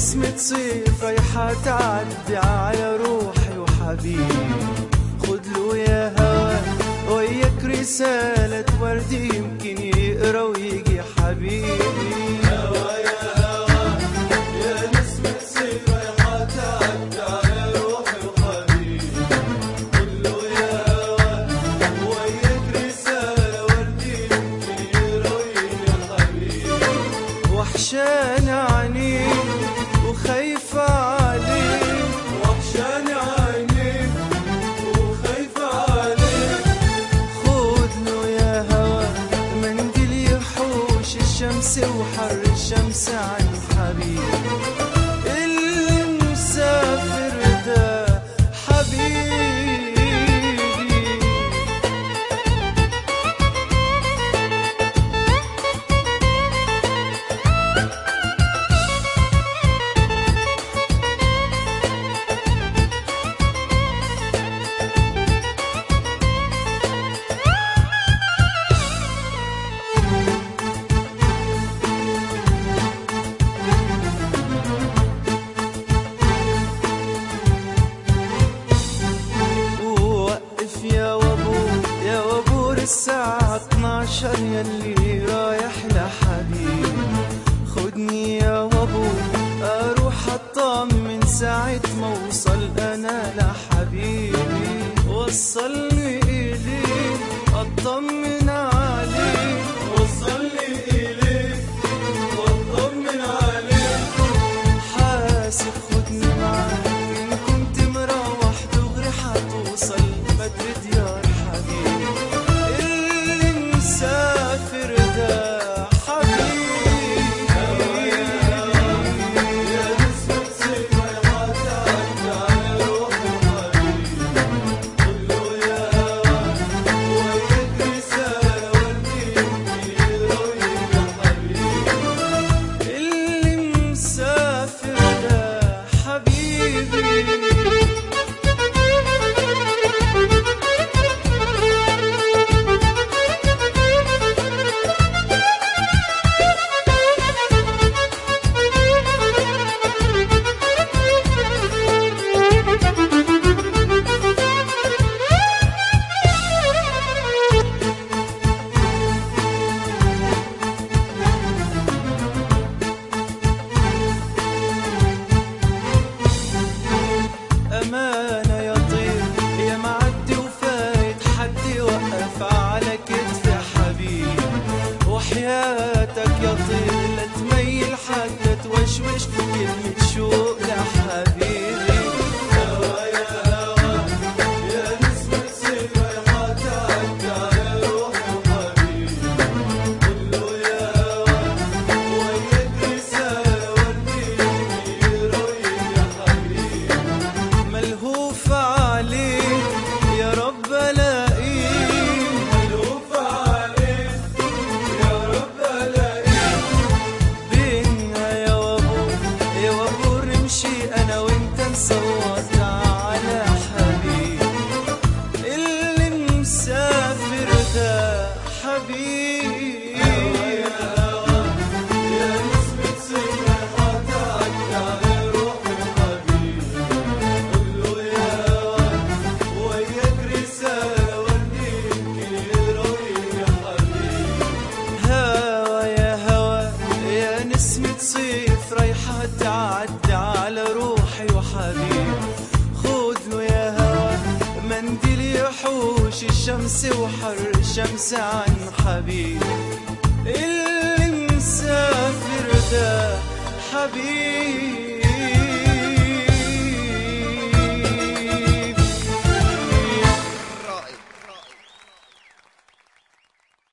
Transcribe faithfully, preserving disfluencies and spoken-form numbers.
نسمة صيف رايحة تعدي على روحي وحبيبي. خدله يا هوا وياك رسالة ورد يمكن يقرا ويجي حبيبي. هوا يا هوا يا نسمة صيف رايحة تعدي على روحي وحبيبي. خدله يا هوا وياك رسالة ورد يمكن يقرا ويجي حبيبي. وحشاني عينيك وخايفة عليك، وحشاني عينيك وخايفة عليك. خدله يا هوا منديل يحوش الشمس وحر الشمس عن حبيبي. اللي مسافر ده حبيبي. الساعة اتناشر يلي رايح لحبيبي. خدني يا وابو اروح اطمن ساعة ما اوصل انا لحبيبي. وصلني اليك اطمن عليك، وصلني اليك واطمن عليك. حاسب خدني معاك ان كنت مروح دغري حتوصل بدري ديار حبيبي. مسافر ده حبيبي. يا نسمة صيف رايحة تعدي على روحي وحبيبي. خدله يا هوا وياك رسالة ورد يمكن يقرا ويجي حبيبي. اللي مسافر ده حبيبي. أمانة يا طير يا معدي وفايت حد يوقف على كتفي حبيبي. وحياتك يا طير لا تميل حتى توشوش كلمة شوق لحبيبي. هوا يا هوا يا نسمة صيف رايحة تعدي على روحي وحبيبي. خدله يا هوا وياك رسالة ورد يمكن يقرا ويجي حبيبي. ملهوف عليك يا رب الاقيك، ملهوف عليك يا رب الاقيك. بينا يا وابو يا وابو رمشي انا وانت نصوت على حبيبي. اللي مسافر ده حبيبي. يا نسمة صيف رايحة تعدي على روحي وحبيبي. خدله يا هوا وياك رسالة ورد يمكن يقرا ويجي حبيبي. هوا يا هوا يا نسمة صيف رايحة تعدي على روحي وحبيبي. خدله يا هوا منديل يحوش الشمس وحر الشمس عن حبيبي. اللي مسافر ده حبيبي.